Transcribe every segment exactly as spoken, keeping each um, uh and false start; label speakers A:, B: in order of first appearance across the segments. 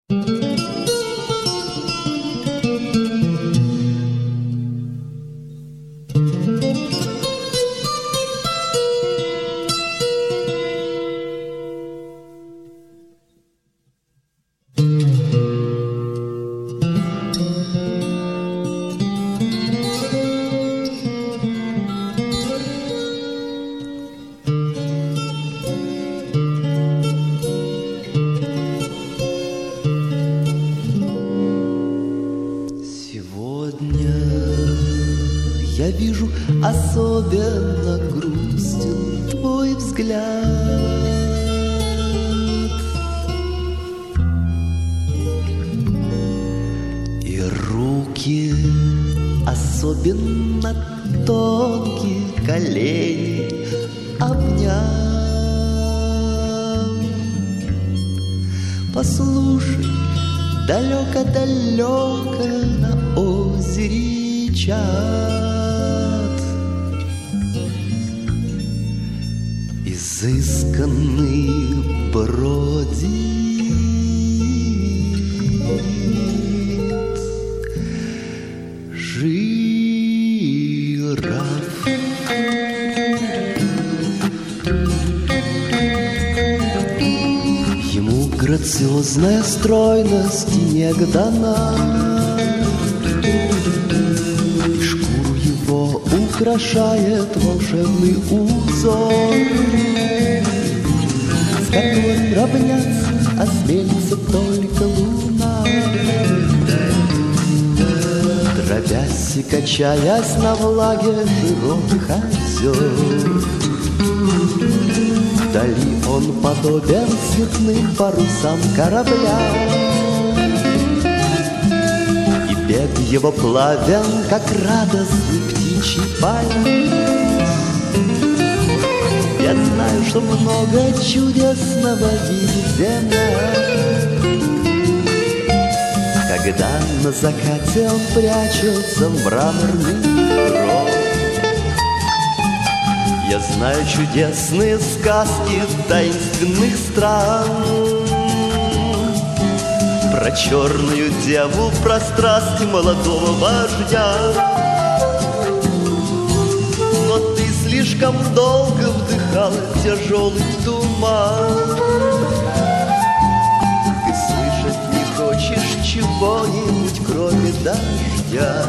A: Я вижу, особенно грустен твой взгляд. И руки особенно тонкие, колени обняв. Послушай, далеко-далеко на озере чат изысканный бродит жираф. Ему грациозная стройность не дана, и шкуру его украшает волшебный узор, с которым равняться осмелится только луна. Дробясь и качаясь на влаге широких озер, вдали он подобен цветным парусам корабля, и бег его плавен, как радостный птичий полет. Я знаю, что много чудесного видит земля, когда на закате он прячется в мраморный гроб. Я знаю чудесные сказки таинственных стран, про черную деву, про страсти молодого вождя. Но ты слишком долго вдыхала тяжелый туман, ты слышать не хочешь чего-нибудь, кроме дождя.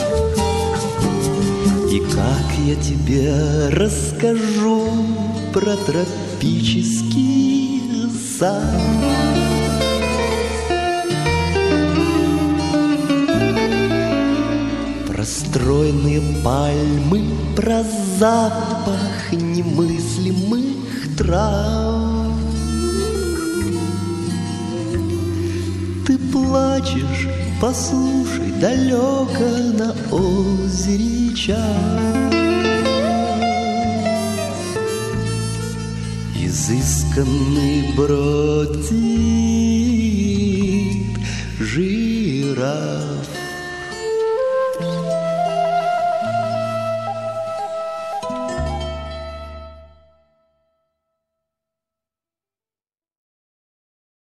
A: И как я тебе расскажу про тропический сад? Про стройные пальмы, про запах немыслимых трав. Ты плачешь, послушай, далеко на озере чат изысканный бродит жираф.